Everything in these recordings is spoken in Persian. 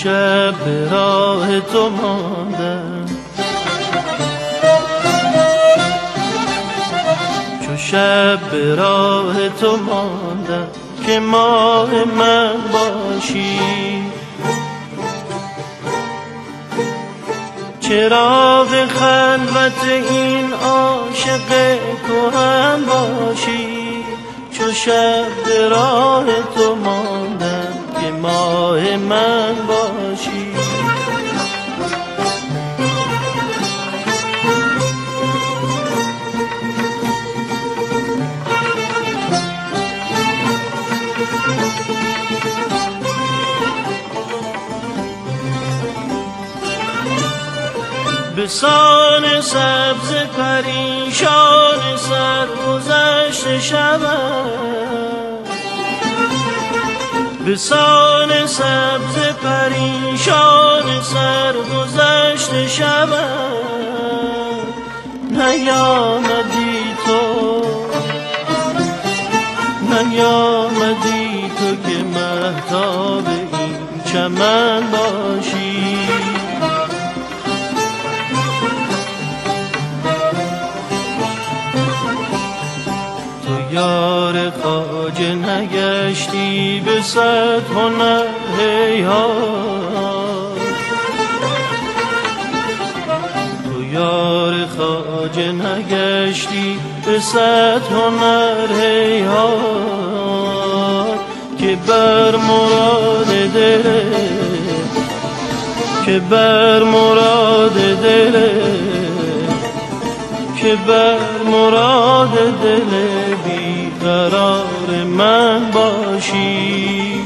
شب به راه تو ماندم، چو شب به راه تو ماندم که ماه من باشی. چراغ خلوت این عاشق کهن باشی، چو شب به راه تو ماندم که ماه من باشی. بسان سبز پریشان سرگذشت شبم، بسان سبز پریشان سرگذشت شبم. نیامدی تو، نیامدی تو که مهتاب این چمن باشی. یار خواجه نگشتی به صد هنر هیهات، تو یار خواجه نگشتی به صد هنر هیهات. که بر مراد دل، که بر مراد دل، که بر مراد دل بیقرار من باشی.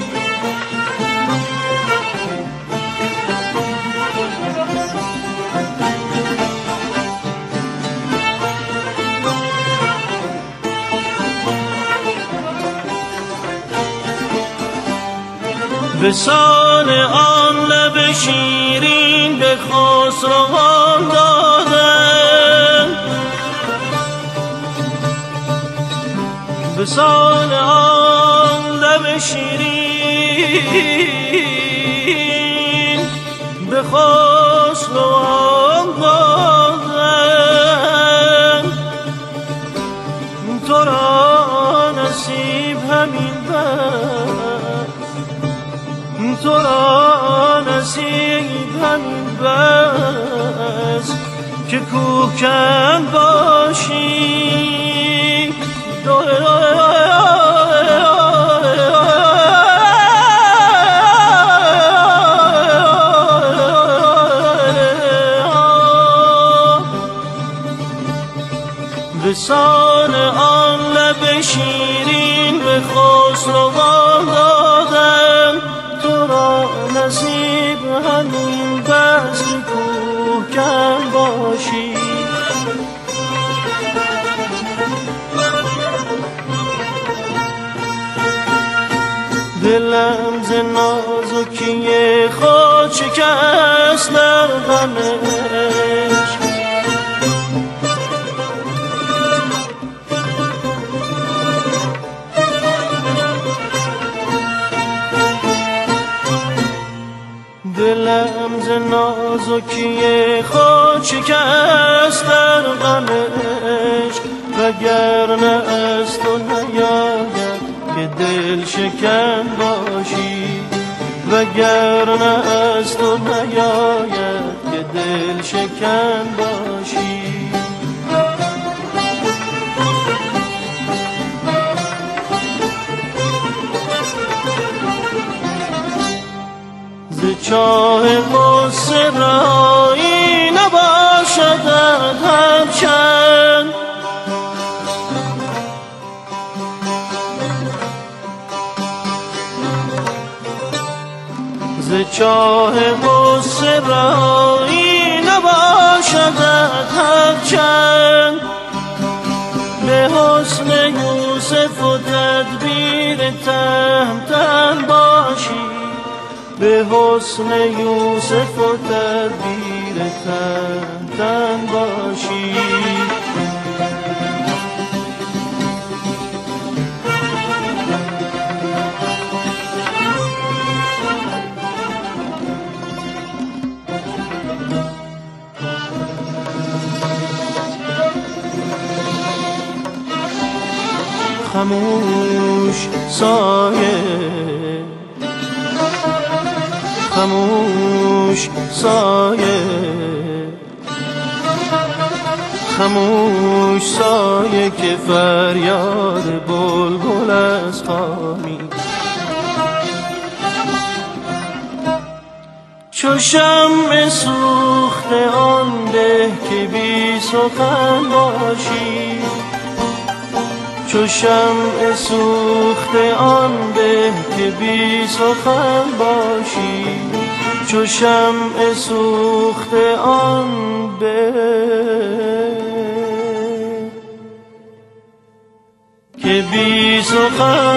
به سال آن لب شیرین به خسروان دادم، به سال آن لب شیرین به خسروان دادم. تو را نصیب همین بس، تو را نصیب همین بس که کوهکن باشی. بسان آن لب شیرین به خسروان دادم. تو را نصیب همین بس که کوهکن باشی. دلم ز نازکی خود شکست در غم عشق، دلم ز نازکی خود شکست در غم عشق. وگرنه از تو نیاید که دل شکن باشی، وگرنه از تو نیاید که دل شکن باشی. ز چاه غصه رهایی نباشدت هرچند، ز چاه غصه رهایی نباشدت هرچند. به حسن یوسف و تدبیر تهمتن باشی، به حسن یوسف و تدبیر تهمتن باشی. خموش سایه، خموش سایه، خموش سایه که فریاد بلبل از خامی. چو شمع سوخته آن به که بی سخن باشی، چو شمع سوخته آن به که بی سخن باشی، چو شمع سوخته آن به که بی سخن